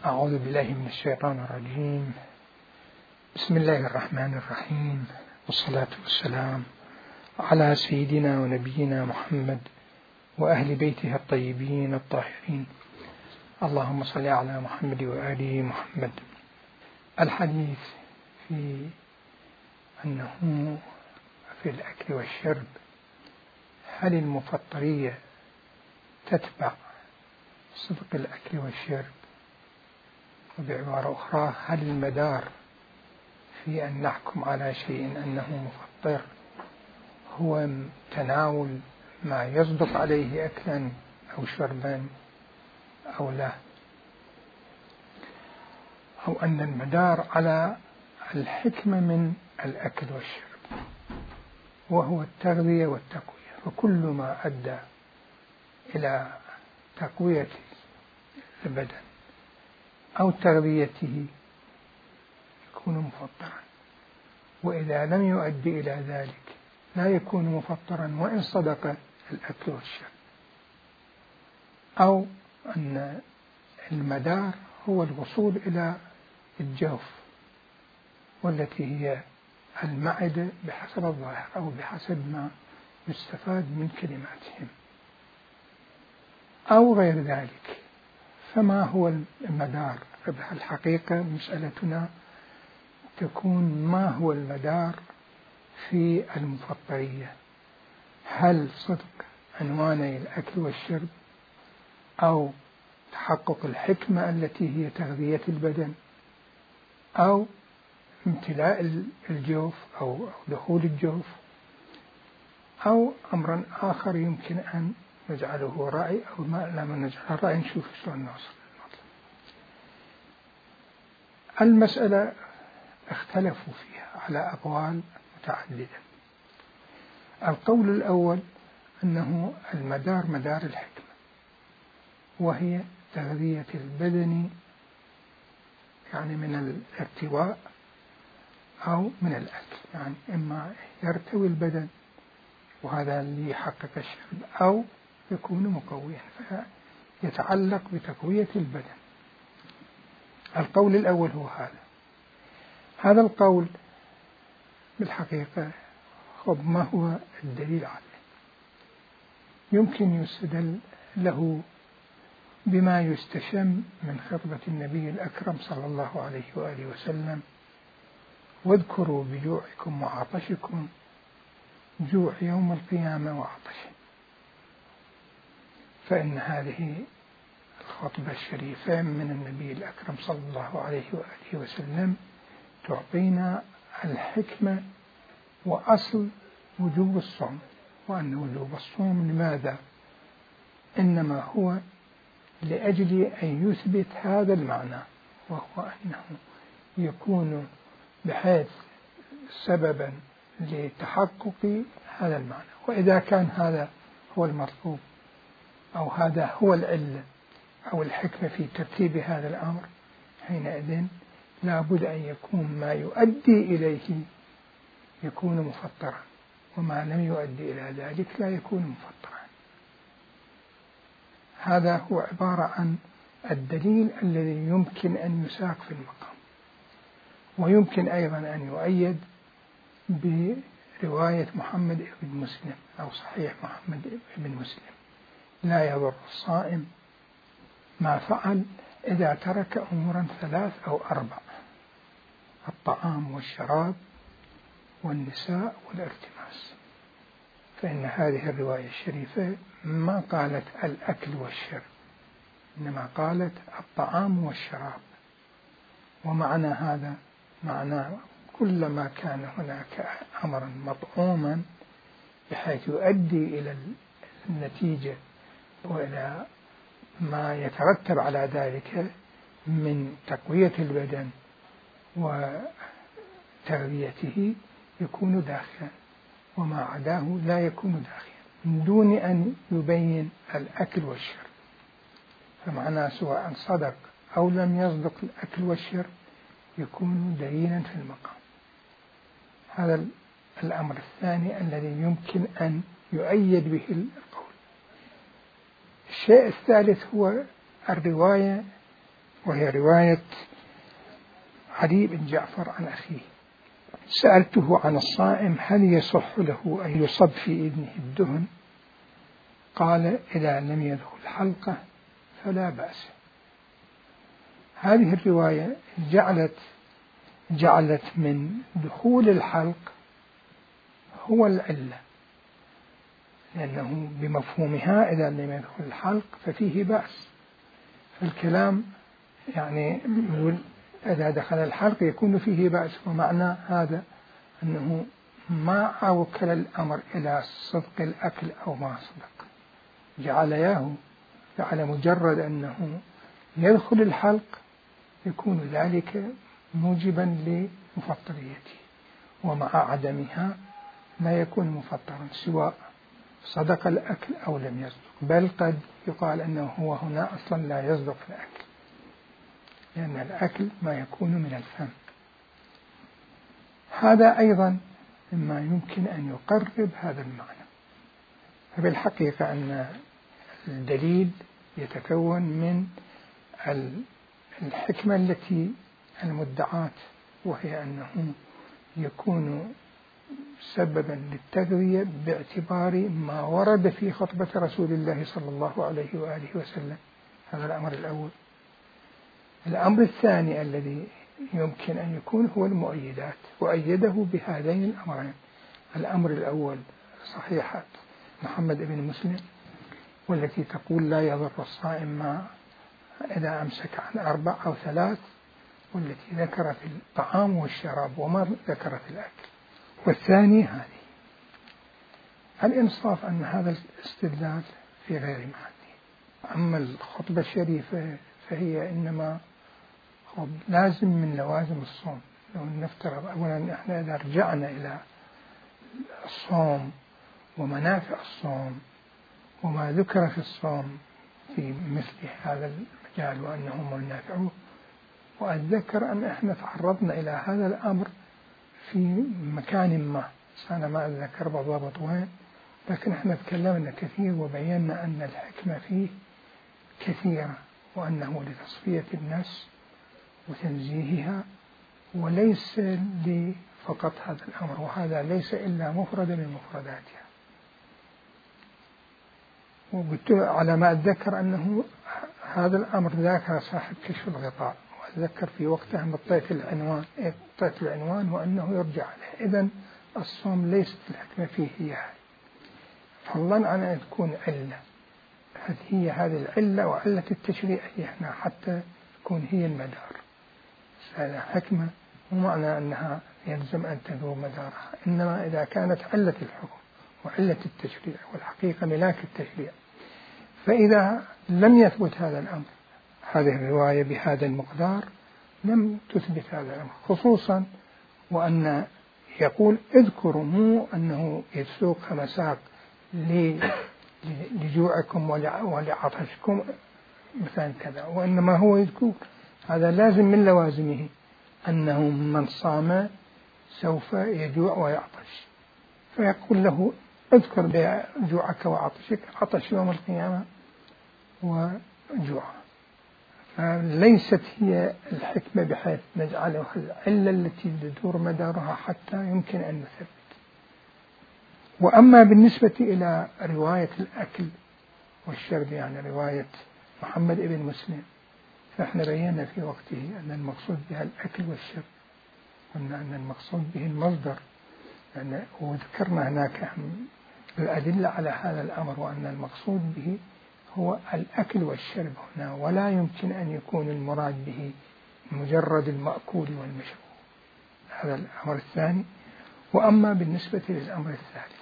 أعوذ بالله من الشيطان الرجيم. بسم الله الرحمن الرحيم، والصلاة والسلام على سيدنا ونبينا محمد وأهل بيته الطيبين الطاهرين. اللهم صل على محمد وآله محمد. الحديث في أنه في الأكل والشرب، هل المفطرية تتبع صدق الأكل والشرب؟ وبعبارة أخرى، هل المدار في أن نحكم على شيء أنه مفطر هو تناول ما يصدق عليه أكلا أو شربا أو لا، أو أن المدار على الحكمة من الأكل والشرب وهو التغذية والتقوية، فكل ما أدى إلى تقوية البدن أو تغذيته يكون مفطرا، وإذا لم يؤدي إلى ذلك لا يكون مفطرا وإن صدق الأكل والشرب. أو أن المدار هو الوصول إلى الجوف، والتي هي المعدة بحسب الظاهر أو بحسب ما يستفاد من كلماتهم، أو غير ذلك. فما هو المدار؟ الحقيقة مسألتنا تكون ما هو المدار في المفطرية؟ هل صدق عنواني الأكل والشرب، أو تحقق الحكمة التي هي تغذية البدن، أو امتلاء الجوف أو دخول الجوف، أو أمر آخر يمكن أن نجعله رأي أو ما لما نجعله رأي نشوف شلون نوصل. المسألة اختلفوا فيها على أقوال متعددة. القول الأول أنه المدار مدار الحكمة، وهي تغذية البدن، يعني من الارتواء أو من الأكل، يعني إما يرتوي البدن وهذا اللي يحقق الشرب، أو يكون مقويا فيتعلق بتقوية البدن. القول الأول هو هذا القول بالحقيقة ما هو الدليل عليه؟ يمكن يستدل له بما يستشم من خطبة النبي الأكرم صلى الله عليه وآله وسلم: واذكروا بجوعكم وعطشكم جوع يوم القيامة وعطشه. فإن هذه الخطبة الشريفة من النبي الأكرم صلى الله عليه وآله وسلم تعطينا الحكمة وأصل وجوب الصوم، وأن وجوب الصوم لماذا؟ إنما هو لأجل أن يثبت هذا المعنى، وهو أنه يكون بحيث سببا لتحقق هذا المعنى. وإذا كان هذا هو المطلوب أو هذا هو العلة أو الحكمة في ترتيب هذا الأمر، حينئذ لا بد أن يكون ما يؤدي إليه يكون مفطرا، وما لم يؤدي إلى ذلك لا يكون مفطرا. هذا هو عبارة عن الدليل الذي يمكن أن يساق في المقام، ويمكن أيضا أن يؤيد برواية محمد بن مسلم أو صحيح محمد بن مسلم: لا يضر الصائم ما فعل إذا ترك أمورا 3 أو 4: الطعام والشراب والنساء والارتماس. فإن هذه الرواية الشريفة ما قالت الأكل والشرب، إنما قالت الطعام والشراب. ومعنى هذا معنى كلما كان هناك أمرا مطعوما بحيث يؤدي إلى النتيجة وإلى ما يترتب على ذلك من تقوية البدن وتغذيته يكون داخلا، وما عداه لا يكون داخلا، من دون أن يبين الأكل والشرب. فمعناه سواء صدق أو لم يصدق الأكل والشرب يكون دليلا في المقام. هذا الأمر الثاني الذي يمكن أن يؤيد به القول. الشيء الثالث هو الرواية وهي رواية علي بن جعفر عن أخيه: سألته عن الصائم هل يصح له أن يصب في إذنه الدهن؟ قال: إذا لم يدخل حلقة فلا بأس. هذه الرواية جعلت من دخول الحلق هو العلة، لأنه بمفهومها إذا لم يدخل الحلق ففيه بأس. فالكلام يعني يقول إذا دخل الحلق يكون فيه بأس، ومعنى هذا أنه ما أوكل الأمر إلى صدق الأكل أو ما صدق، جعل مجرد أنه يدخل الحلق يكون ذلك موجبا لمفطريته، ومع عدمها لا يكون مفطرا سواء صدق الأكل أو لم يصدق، بل قد يقال أنه هو هنا أصلا لا يصدق في الأكل، لأن الأكل ما يكون من الفم. هذا أيضا مما يمكن أن يقرب هذا المعنى. فبالحقيقة أن الدليل يتكون من الحكمة التي المدعاة، وهي أنه يكون سببا للتغذية باعتبار ما ورد في خطبة رسول الله صلى الله عليه وآله وسلم. هذا الأمر الأول. الأمر الثاني الذي يمكن أن يكون هو المؤيدات، وأيده بهذين الأمرين. الأمر الأول صحيحة محمد بن مسلم، والتي تقول لا يضر الصائم ما إذا أمسك عن 4 أو 3، والتي ذكر في الطعام والشراب وما ذكر في الأكل. والثاني هذه الإنصاف أن هذا الاستدلال في غير محله. أما الخطبة الشريفة فهي إنما لازم من لوازم الصوم. لو نفترض أولا إحنا إذا رجعنا إلى الصوم ومنافع الصوم وما ذكر في الصوم في مثل هذا المجال وأنه منافعه، وأتذكر أن إحنا تعرضنا إلى هذا الأمر في مكان ما، أنا ما أتذكر بالضبط وين، لكن إحنا تكلمنا كثير وبينا أن الحكمة فيه كثيرة، وأنه لتصفية النفس وتنزيهها، وليس لفقط هذا الأمر، وهذا ليس إلا مفرد من مفرداتها. وقلت على ما أتذكر أنه هذا الأمر ذاك صاحب كشف الغطاء، وأتذكر في وقتها مطيت العنوان وأنه يرجع له. إذن الصوم ليست الحكمة فيه هي هذه، فضلا عن أن تكون علة. هذه العلة وعلة التشريع هنا حتى تكون هي المدار. هذا حكمة ومعنى أنها يلزم أن تدور مدارها، إنما إذا كانت علة الحكم وعلة التشريع، والحقيقة ملاك التشريع، فإذا لم يثبت هذا الأمر، هذه الرواية بهذا المقدار لم تثبت هذا الأمر، خصوصا وأن يقول اذكروا مو أنه يسوق مساق لجوعكم ولعطشكم مثلا كذا، وإنما هو يذكر هذا لازم من لوازمه أنه من صام سوف يجوع ويعطش، فيقول له اذكر بجوعك وعطشك، عطش يوم القيامة وجوع. فليست هي الحكمة بحيث نجعلها العلة التي تدور مدارها حتى يمكن أن نثبت. وأما بالنسبة إلى رواية الأكل والشرب، يعني رواية محمد بن مسلم، فإحنا بينا في وقته أن المقصود بها الأكل والشرب، قلنا أن المقصود به المصدر، وذكرنا هناك الأدلة على هذا الأمر، وأن المقصود به هو الأكل والشرب هنا، ولا يمكن أن يكون المراد به مجرد المأكول والمشروب. هذا الأمر الثاني. وأما بالنسبة للأمر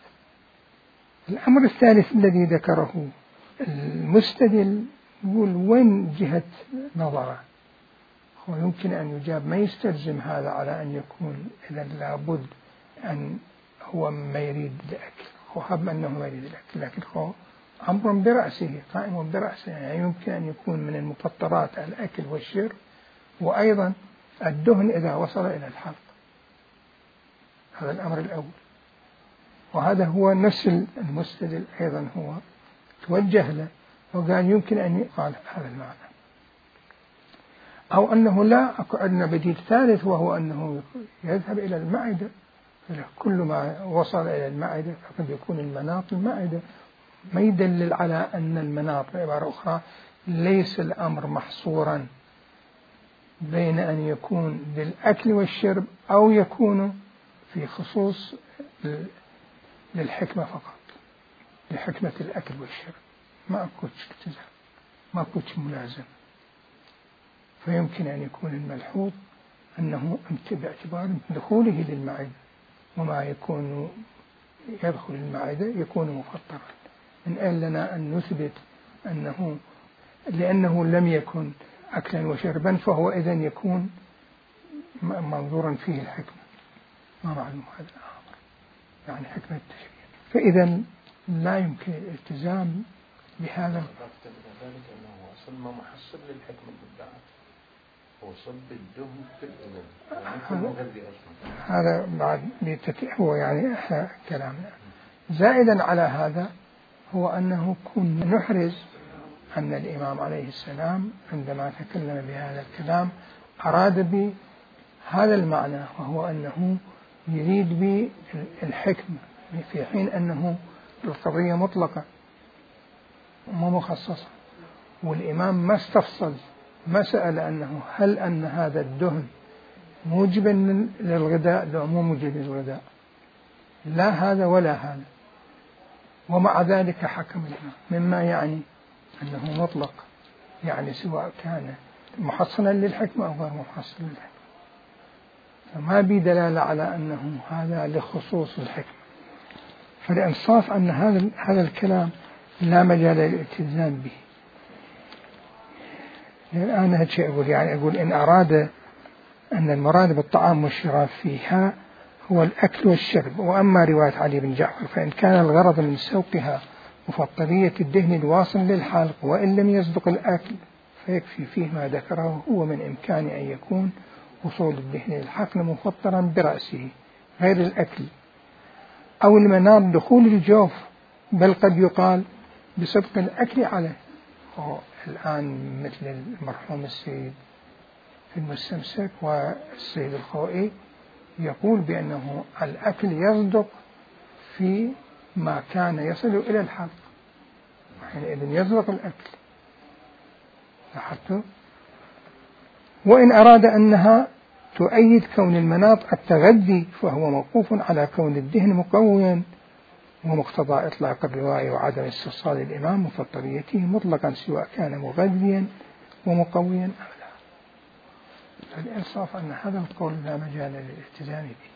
الثالث الذي ذكره المستدل، يقول وين جهة نظره؟ هو يمكن أن يجاب ما يستلزم هذا على أن يكون إذا لابد أن هو ما يريد الأكل، هو حب أنه ما يريد الأكل، لكن هو أمر برأسه قائم برأسه، يعني يمكن أن يكون من المفطرات الأكل والشرب، وأيضا الدهن إذا وصل إلى الحلق. هذا الأمر الأول، وهذا هو نفس المستدل أيضا هو توجه له وقال يمكن أن يقال هذا المعنى. أو أنه لا عندنا بديل ثالث، وهو أنه يذهب إلى المعدة. كل ما وصل إلى المعدة فقد يكون المناط المعدة. ما يدلل على أن المناط، بعبارة أخرى ليس الأمر محصورا بين أن يكون للأكل والشرب أو يكون في خصوص للحكمة فقط، لحكمة الأكل والشرب. ما أكوش التزام، ما أكوش ملازم. فيمكن أن يكون الملحوظ أنه باعتبار دخوله للمعدة، وما يكون يدخل المعدة يكون مفطرا. من أين لنا أن نثبت أنه لأنه لم يكن أكلا وشربا فهو إذن يكون منظورا فيه الحكمة؟ ما معلوم هذا الأمر، يعني حكمة التشريع. فإذا لا يمكن الالتزام بهذا. ذلك أنه وصل ما محصل للحكمة بالذات، وصل بالدهن في الأذن، هذا بعد هو يعني كلامنا. زائدا على هذا هو أنه كنا نحرز أن الإمام عليه السلام عندما تكلم بهذا الكلام أراد بهذا المعنى، وهو أنه يريد بالحكمة، في حين أنه القضية مطلقة وما مخصصة. والإمام ما استفصل، ما سأل أنه هل أن هذا الدهن موجبا للغذاء؟ لا، مو موجب للغذاء، لا هذا ولا هذا. ومع ذلك حكم الإمام، مما يعني أنه مطلق، يعني سواء كان محصنا للحكمة أو غير محصن للحكمة. فما بي دلالة على أنه هذا لخصوص الحكمة. فالإنصاف أن هذا الكلام لا مجال للالتزام به. الآن هذا شيء أقول، يعني أقول إن أراد أن المراد بالطعام والشراب فيها هو الأكل والشرب. وأما رواية علي بن جعفر فإن كان الغرض من سوقها مفطرية الدهن الواصل للحلق وإن لم يصدق الأكل فيكفي فيه ما ذكره هو من إمكان أن يكون وصول الدهن للحقن مفطرا برأسه غير الأكل، أو المناط دخول الجوف، بل قد يقال بصدق الأكل عليه. الآن مثل المرحوم السيد في المستمسك والسيد الخوئي يقول بأنه الأكل يصدق في ما كان يصل إلى الحلق، حينئذ يصدق الأكل. لاحظتوا؟ وإن أراد أنها تؤيد كون المناط التغذي فهو موقوف على كون الدهن مقويا، ومقتضى إطلاق الرواية وعدم استفصال الإمام مفطريته مطلقا سواء كان مغذيا ومقويا أم لا. فالإنصاف أن هذا القول لا مجال للالتزام به.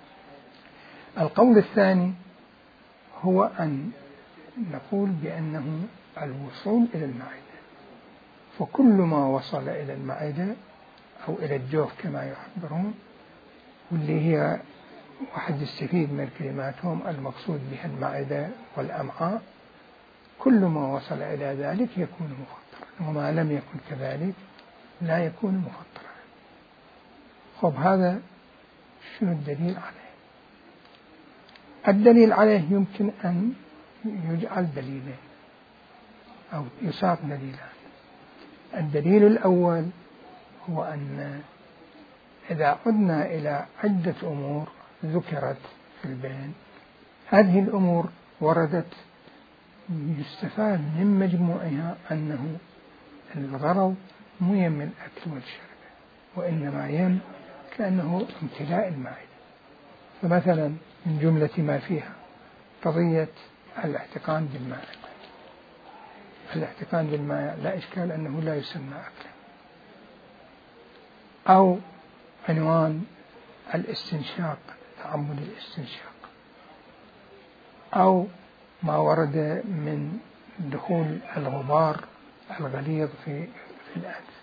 القول الثاني هو أن نقول بأنه الوصول إلى المعدة، فكل ما وصل إلى المعدة أو إلى الجوف كما يعبرون، واللي هي واحد يستفيد من كلماتهم المقصود بها المعدة والأمعاء، كل ما وصل إلى ذلك يكون مفطرا، وما لم يكن كذلك لا يكون مفطرا. خب هذا شنو الدليل عليه؟ الدليل عليه يمكن أن يجعل دليلين أو يساق دليلان. الدليل الأول هو أن إذا عدنا إلى عدة أمور ذكرت في البين، هذه الأمور وردت يستفاد من مجموعها أنه الغرض مو يم الأكل والشرب، وإنما يم كأنه امتلاء المعدة. فمثلا من جملة ما فيها قضية الاحتقان بالماء. الاحتقان بالماء لا إشكال أنه لا يسمى أكلا. أو عنوان الاستنشاق، تعمد الاستنشاق، أو ما ورد من دخول الغبار الغليظ في الأنف،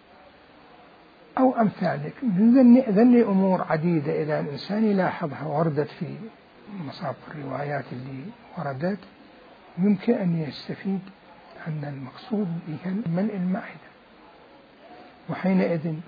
أو أمثالك. ذل أمور عديدة إذا الإنسان يلاحظها وردت في مصادر الروايات اللي وردت، يمكن أن يستفيد أن المقصود بها ملء المعدة. وحينئذ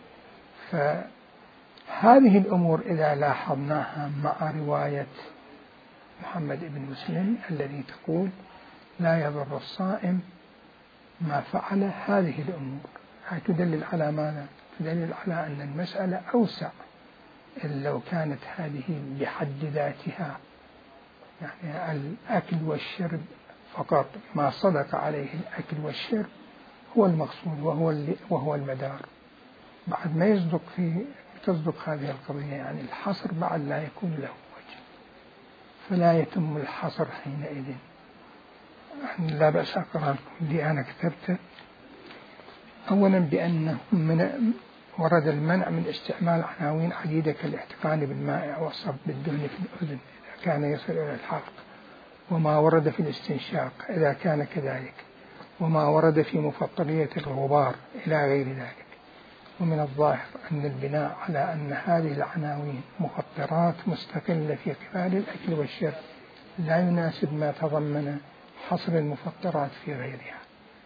فهذه الأمور إذا لاحظناها مع رواية محمد بن مسلم الذي تقول لا يضر الصائم ما فعل هذه الأمور، هي تدلل على ماذا؟ دليل على أن المسألة أوسع. إن لو كانت هذه بحد ذاتها يعني الأكل والشرب فقط، ما صدق عليه الأكل والشرب هو المقصود وهو المدار، بعد ما تصدق هذه القضية يعني الحصر بعد لا يكون له وجه، فلا يتم الحصر حينئذ. لا بأس أقرأ اللي أنا كتبته. أولا بأنه ورد المنع من استعمال عناوين عديدة كالاحتقان بالماء والصب بالدهن في الأذن إذا كان يصل إلى الحلق، وما ورد في الاستنشاق إذا كان كذلك، وما ورد في مفطرية الغبار إلى غير ذلك. ومن الظاهر أن البناء على أن هذه العناوين مفطرات مستقلة في قبال الأكل والشرب لا يناسب ما تضمن حصر المفطرات في غيرها،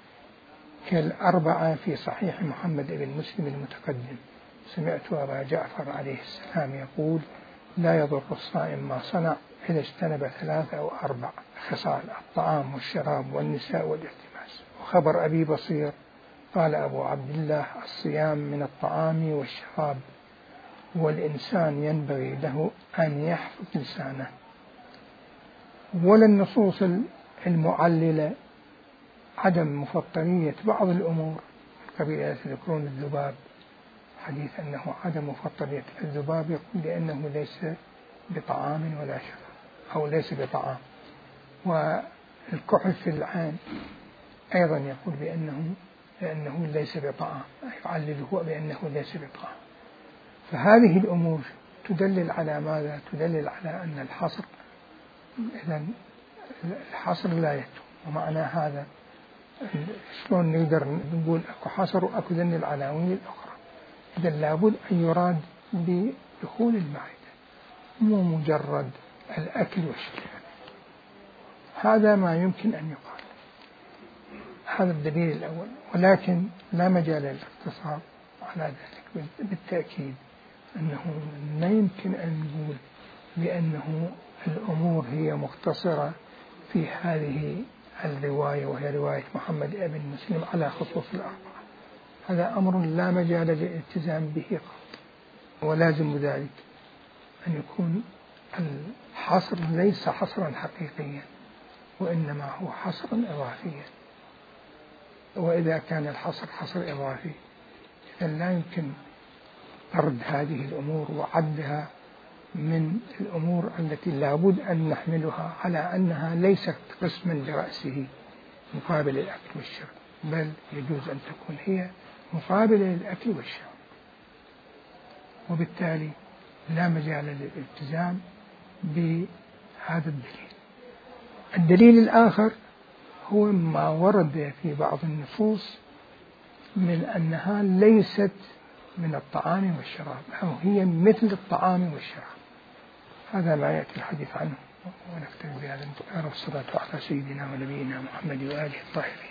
كالأربعة في صحيح محمد بن مسلم المتقدم. سمعت أبا جعفر عليه السلام يقول: لا يضر الصائم ما صنع إذا اجتنب 3 أو 4 خصال: الطعام والشراب والنساء والالتماس. وخبر أبي بصير قال أبو عبد الله: الصيام من الطعام والشراب، والإنسان ينبغي له أن يحفظ لسانه. ولا النصوص المعللة عدم مفطرية بعض الأمور قبيل يذكرون الذباب، حديث أنه عدم مفطرية الذباب يقول لأنه ليس بطعام ولا شراب أو ليس بطعام. والكحل في العين أيضا يقول بأنه ليس بطعام، يعلله بأنه ليس بطعام. فهذه الأمور تدلل على ماذا؟ تدلل على أن الحصر، إذن الحصر لا يتم. ومعنى هذا شلون نقدر نقول أكو حصر وأكو ذن العناوين الأخرى؟ إذن لابد أن يراد بدخول المعدة، مو مجرد الأكل والشرب. هذا ما يمكن أن يقال، هذا الدليل الأول. ولكن لا مجال للاقتصار على ذلك. بالتأكيد أنه لا يمكن أن نقول بأنه الأمور هي مختصرة في هذه الرواية وهي رواية محمد بن مسلم على خصوص الأربعة. هذا أمر لا مجال للالتزام به قط. ولازم ذلك أن يكون الحصر ليس حصرا حقيقيا، وإنما هو حصرا إضافيا. وإذا كان الحصر حصر إضافي إذن لا يمكن طرد هذه الأمور وعدها من الأمور التي لابد أن نحملها على أنها ليست قسما لرأسه مقابل الأكل والشرب، بل يجوز أن تكون هي مقابلة للأكل والشرب. وبالتالي لا مجال للالتزام بهذا الدليل. الدليل الآخر هو ما ورد في بعض النصوص من أنها ليست من الطعام والشراب أو هي مثل الطعام والشراب. هذا ما يأتي الحديث عنه. ونكتفي بهذا. والصلاة على سيدنا ونبينا محمد وآله الطاهرين.